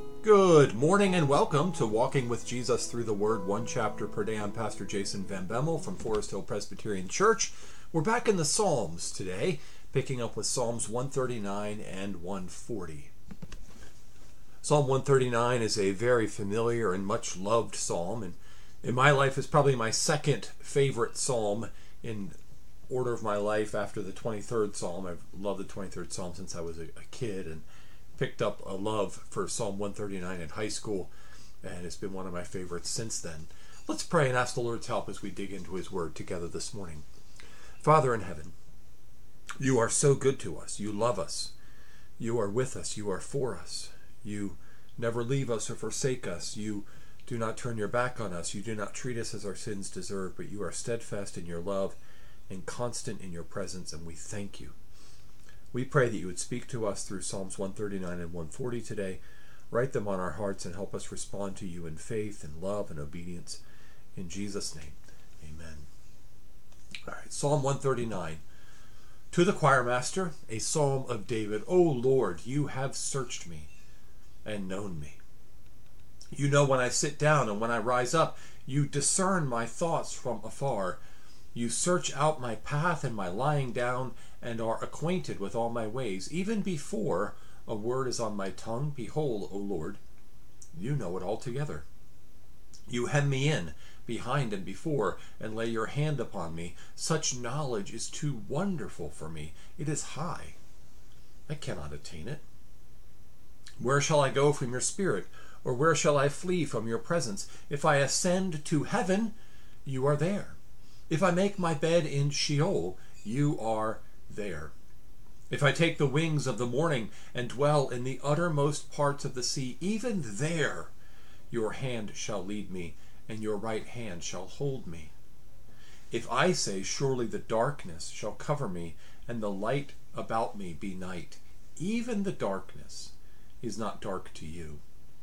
Good morning and welcome to Walking with Jesus Through the Word, one chapter per day. I'm Pastor Jason Van Bemmel from Forest Hill Presbyterian Church. We're back in the Psalms today, picking up with Psalms 139 and 140. Psalm 139 is a very familiar and much loved psalm, and in my life is probably my second favorite psalm in order of my life after the 23rd psalm. I've loved the 23rd psalm since I was a kid, and picked up a love for Psalm 139 in high school, and it's been one of my favorites since then. Let's pray and ask the Lord's help as we dig into His Word together this morning. Father in heaven, You are so good to us. You love us. You are with us. You are for us. You never leave us or forsake us. You do not turn your back on us. You do not treat us as our sins deserve, but You are steadfast in Your love and constant in Your presence, and we thank You. We pray that You would speak to us through Psalms 139 and 140 today. Write them on our hearts and help us respond to You in faith and love and obedience. In Jesus' name, amen. All right, Psalm 139. To the choir master, a psalm of David. O Lord, You have searched me and known me. You know when I sit down and when I rise up. You discern my thoughts from afar. You search out my path and my lying down, and are acquainted with all my ways. Even before a word is on my tongue, behold, O Lord, You know it altogether. You hem me in, behind and before, and lay Your hand upon me. Such knowledge is too wonderful for me. It is high. I cannot attain it. Where shall I go from Your Spirit? Or where shall I flee from Your presence? If I ascend to heaven, You are there. If I make my bed in Sheol, You are there. If I take the wings of the morning and dwell in the uttermost parts of the sea, even there Your hand shall lead me, and Your right hand shall hold me. If I say, surely the darkness shall cover me, and the light about me be night, even the darkness is not dark to You.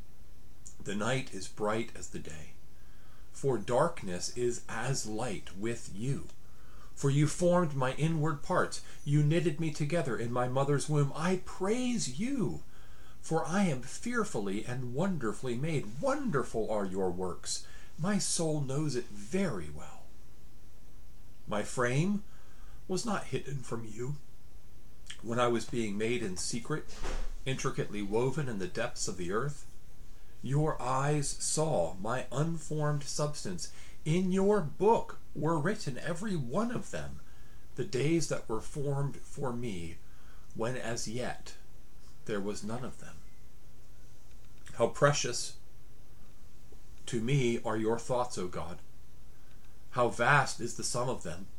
The night is bright as the day. For darkness is as light with You. For You formed my inward parts. You knitted me together in my mother's womb. I praise You, for I am fearfully and wonderfully made. Wonderful are Your works. My soul knows it very well. My frame was not hidden from You when I was being made in secret, intricately woven in the depths of the earth. Your eyes saw my unformed substance. In Your book were written, every one of them, the days that were formed for me, when as yet there was none of them. How precious to me are Your thoughts, O God. How vast is the sum of them.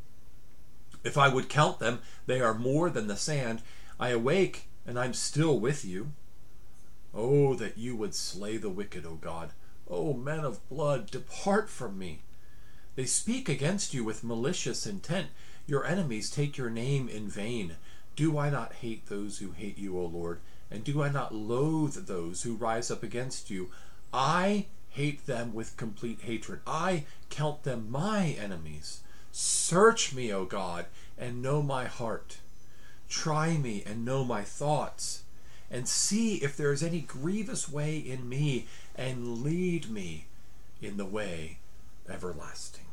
If I would count them, they are more than the sand. I awake, and I'm still with You. Oh, that You would slay the wicked, O God. O men of blood, depart from me. They speak against You with malicious intent. Your enemies take Your name in vain. Do I not hate those who hate You, O Lord? And do I not loathe those who rise up against You? I hate them with complete hatred. I count them my enemies. Search me, O God, and know my heart. Try me and know my thoughts, and see if there is any grievous way in me, and lead me in the way everlasting.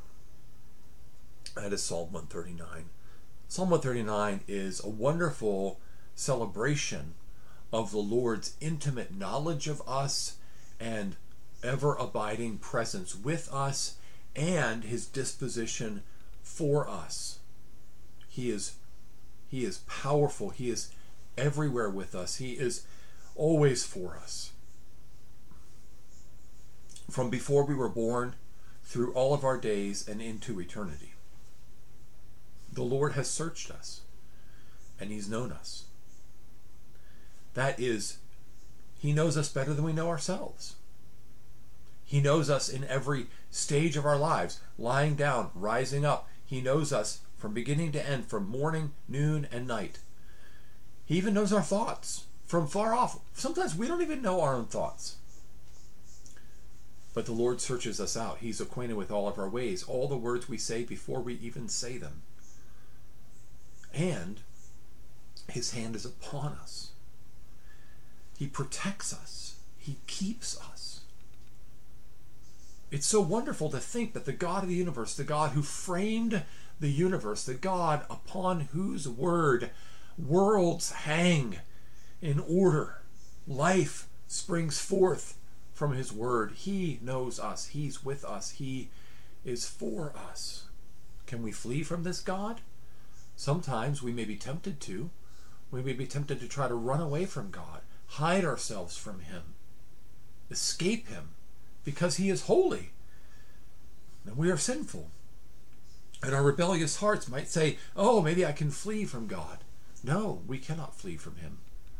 That is Psalm 139. Psalm 139 is a wonderful celebration of the Lord's intimate knowledge of us and ever-abiding presence with us, and His disposition for us. He is powerful. He is everywhere with us. He is always for us. From before we were born, through all of our days, and into eternity. The Lord has searched us, and He's known us. That is, He knows us better than we know ourselves. He knows us in every stage of our lives, lying down, rising up. He knows us from beginning to end, from morning, noon, and night. He even knows our thoughts from far off. Sometimes we don't even know our own thoughts. But the Lord searches us out. He's acquainted with all of our ways, all the words we say before we even say them. And His hand is upon us. He protects us. He keeps us. It's so wonderful to think that the God of the universe, the God who framed the universe, the God upon whose word worlds hang in order, life springs forth from his word. He knows us. He's with us. He is for us. Can we flee from this God? Sometimes we may be tempted to. We may be tempted to try to run away from God, hide ourselves from him, escape him, because he is holy and we are sinful. And our rebellious hearts might say, oh, maybe I can flee from God. No, we cannot flee from him.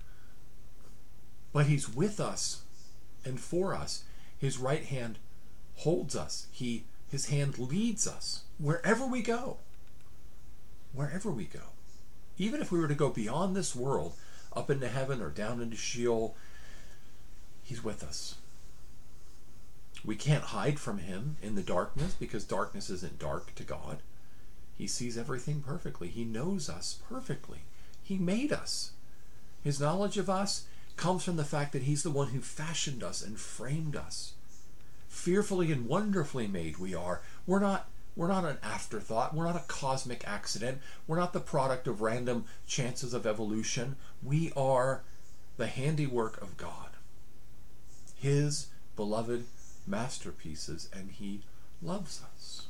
But he's with us and for us. His right hand holds us. His hand leads us wherever we go. Wherever we go. Even if we were to go beyond this world, up into heaven or down into Sheol, he's with us. We can't hide from him in the darkness, because darkness isn't dark to God. He sees everything perfectly. He knows us perfectly. He made us. His knowledge of us comes from the fact that he's the one who fashioned us and framed us. Fearfully and wonderfully made we are. We're not an afterthought. We're not a cosmic accident. We're not the product of random chances of evolution. We are the handiwork of God, his beloved masterpieces, and he loves us.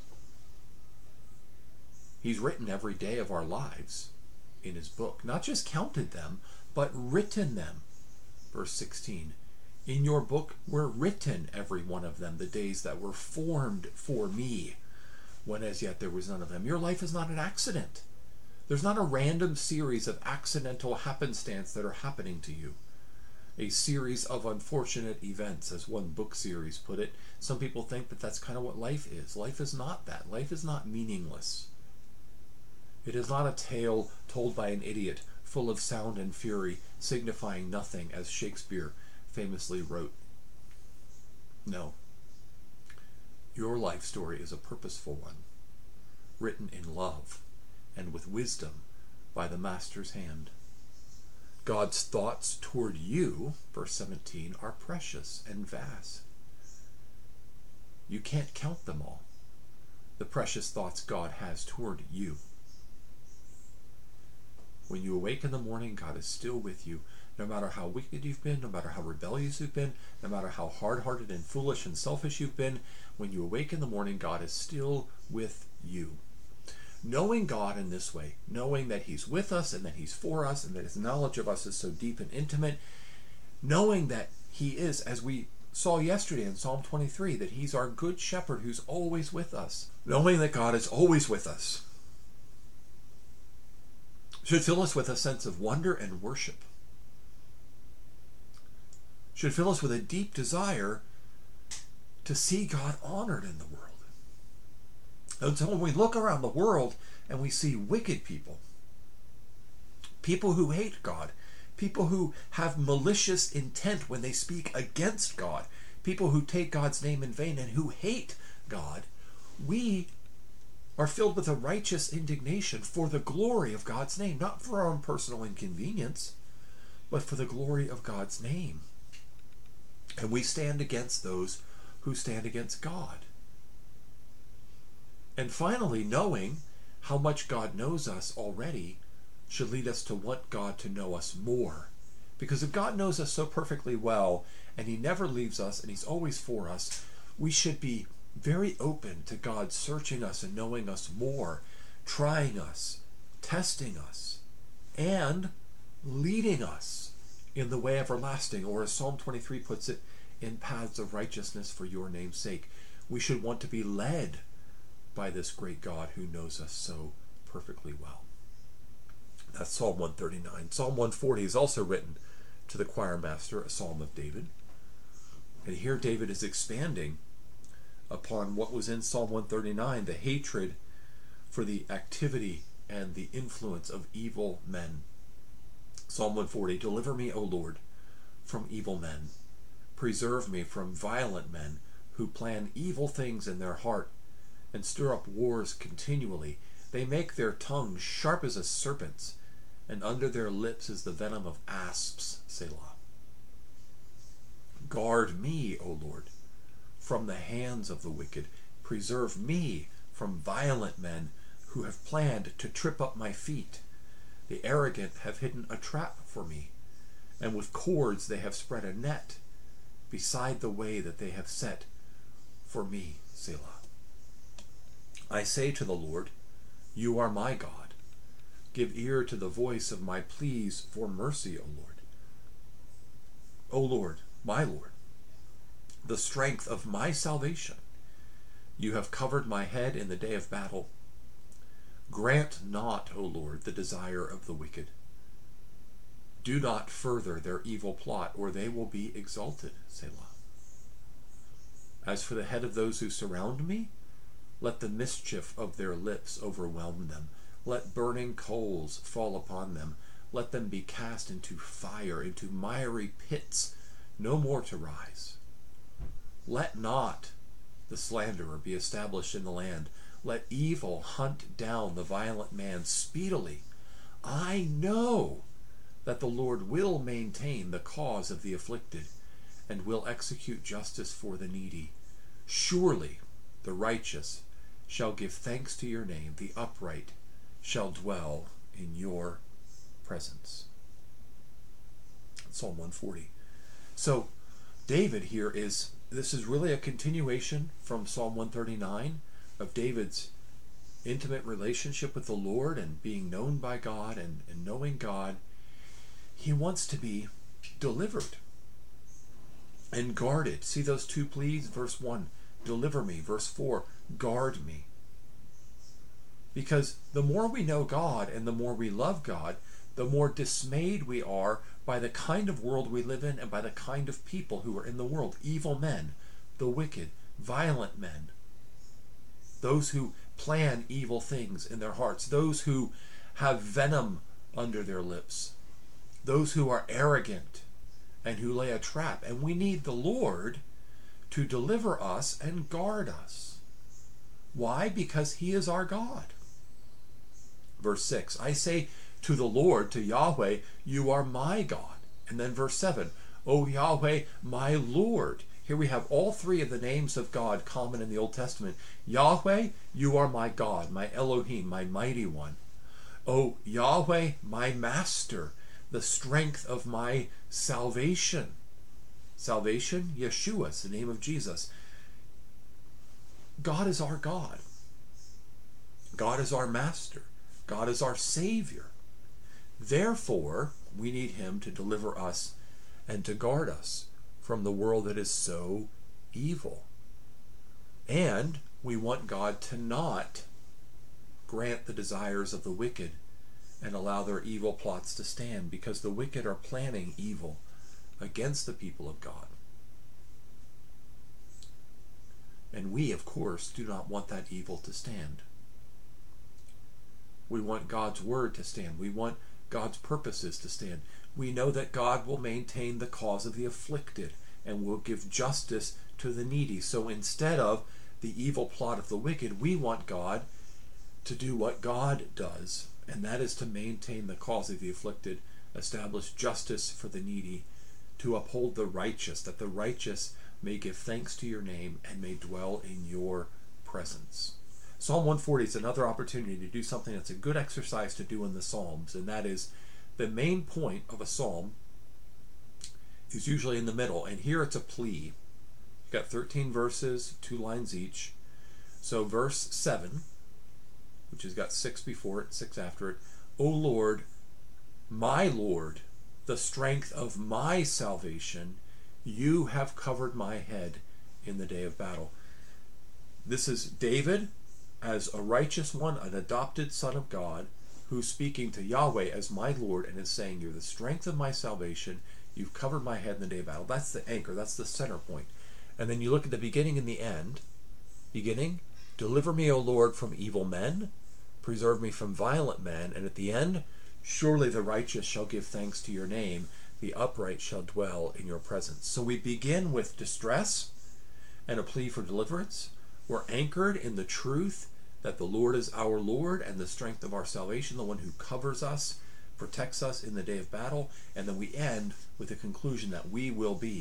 He's written every day of our lives in his book. Not just counted them, but written them. Verse 16, in your book were written, every one of them, the days that were formed for me, when as yet there was none of them. Your life is not an accident. There's not a random series of accidental happenstance that are happening to you. A series of unfortunate events, as one book series put it. Some people think that that's kind of what life is. Life is not that. Life is not meaningless. It is not a tale told by an idiot, full of sound and fury, signifying nothing, as Shakespeare famously wrote. No. Your life story is a purposeful one, written in love and with wisdom by the Master's hand. God's thoughts toward you, verse 17, are precious and vast. You can't count them all, the precious thoughts God has toward you. When you awake in the morning, God is still with you. No matter how wicked you've been, no matter how rebellious you've been, no matter how hard-hearted and foolish and selfish you've been, when you awake in the morning, God is still with you. Knowing God in this way, knowing that he's with us and that he's for us and that his knowledge of us is so deep and intimate, knowing that he is, as we saw yesterday in Psalm 23, that he's our good shepherd who's always with us, knowing that God is always with us, should fill us with a sense of wonder and worship. Should fill us with a deep desire to see God honored in the world. And so when we look around the world and we see wicked people, people who hate God, people who have malicious intent when they speak against God, people who take God's name in vain and who hate God, we are filled with a righteous indignation for the glory of God's name, not for our own personal inconvenience, but for the glory of God's name. And we stand against those who stand against God. And finally, knowing how much God knows us already should lead us to want God to know us more. Because if God knows us so perfectly well, and he never leaves us, and he's always for us, we should be very open to God searching us and knowing us more, trying us, testing us, and leading us in the way everlasting, or as Psalm 23 puts it, in paths of righteousness for your name's sake. We should want to be led by this great God who knows us so perfectly well. That's Psalm 139. Psalm 140 is also written to the choir master, a psalm of David. And here David is expanding upon what was in Psalm 139, the hatred for the activity and the influence of evil men. Psalm 140, deliver me, O Lord, from evil men. Preserve me from violent men who plan evil things in their heart and stir up wars continually. They make their tongues sharp as a serpent's, and under their lips is the venom of asps. Selah. Guard me, O Lord, from the hands of the wicked. Preserve me from violent men who have planned to trip up my feet. The arrogant have hidden a trap for me, and with cords they have spread a net beside the way that they have set for me. Selah. I say to the Lord, you are my God. Give ear to the voice of my pleas for mercy, O Lord. O Lord, my Lord, the strength of my salvation. You have covered my head in the day of battle. Grant not, O Lord, the desire of the wicked. Do not further their evil plot, or they will be exalted. Selah. As for the head of those who surround me, let the mischief of their lips overwhelm them. Let burning coals fall upon them. Let them be cast into fire, into miry pits, no more to rise. Let not the slanderer be established in the land. Let evil hunt down the violent man speedily. I know that the Lord will maintain the cause of the afflicted and will execute justice for the needy. Surely the righteous shall give thanks to your name. The upright shall dwell in your presence. Psalm 140. So David here this is really a continuation from Psalm 139 of David's intimate relationship with the Lord and being known by God and knowing God. He wants to be delivered and guarded. See those two pleas? Verse 1, deliver me. Verse 4, guard me. Because the more we know God and the more we love God, the more dismayed we are by the kind of world we live in and by the kind of people who are in the world. Evil men, the wicked, violent men, those who plan evil things in their hearts, those who have venom under their lips, those who are arrogant and who lay a trap. And we need the Lord to deliver us and guard us. Why? Because he is our God. Verse 6, I say to the Lord, to Yahweh, you are my God. And then verse 7, O Yahweh, my Lord. Here we have all three of the names of God common in the Old Testament. Yahweh, you are my God, my Elohim, my mighty one. O Yahweh, my master, the strength of my salvation. Salvation, Yeshua, the name of Jesus. God is our God. God is our master. God is our Savior. Therefore, we need him to deliver us and to guard us from the world that is so evil. And we want God to not grant the desires of the wicked and allow their evil plots to stand, because the wicked are planning evil against the people of God. And we, of course, do not want that evil to stand. We want God's word to stand. We want God's purposes to stand. We know that God will maintain the cause of the afflicted and will give justice to the needy. So instead of the evil plot of the wicked, we want God to do what God does, and that is to maintain the cause of the afflicted, establish justice for the needy, to uphold the righteous, that the righteous may give thanks to your name and may dwell in your presence. Psalm 140 is another opportunity to do something that's a good exercise to do in the Psalms, and that is the main point of a psalm is usually in the middle, and here it's a plea. You've got 13 verses, 2 lines each. So verse 7, which has got 6 before it, 6 after it, O Lord, my Lord, the strength of my salvation, you have covered my head in the day of battle. This is David as a righteous one, an adopted son of God, who's speaking to Yahweh as my Lord and is saying, you're the strength of my salvation, you've covered my head in the day of battle. That's the anchor, that's the center point. And then you look at the beginning and the end. Beginning, deliver me, O Lord, from evil men, preserve me from violent men, and at the end, surely the righteous shall give thanks to your name, the upright shall dwell in your presence. So we begin with distress and a plea for deliverance. We're anchored in the truth that the Lord is our Lord and the strength of our salvation, the one who covers us, protects us in the day of battle, and then we end with the conclusion that we will be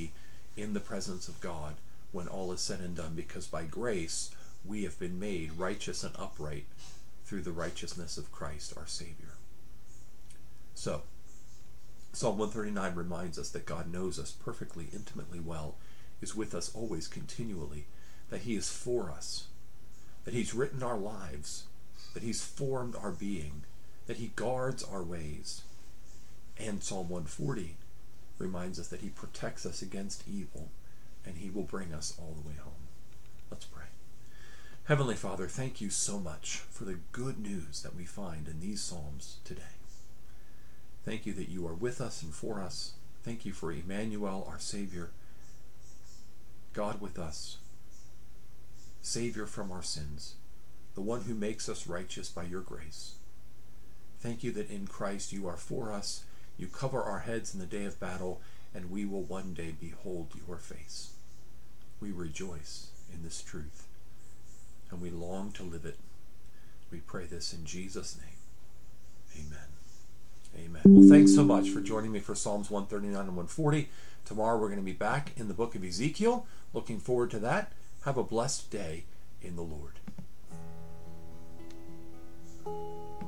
in the presence of God when all is said and done, because by grace we have been made righteous and upright through the righteousness of Christ our Savior. So, Psalm 139 reminds us that God knows us perfectly, intimately well, is with us always, continually, that he is for us, that he's written our lives, that he's formed our being, that he guards our ways. And Psalm 140 reminds us that he protects us against evil, and he will bring us all the way home. Let's pray. Heavenly Father, thank you so much for the good news that we find in these Psalms today. Thank you that you are with us and for us. Thank you for Emmanuel, our Savior, God with us, Savior from our sins, the one who makes us righteous by your grace. Thank you that in Christ you are for us, you cover our heads in the day of battle, and we will one day behold your face. We rejoice in this truth, and we long to live it. We pray this in Jesus' name. Amen. Amen. Well, thanks so much for joining me for Psalms 139 and 140. Tomorrow we're going to be back in the book of Ezekiel. Looking forward to that. Have a blessed day in the Lord.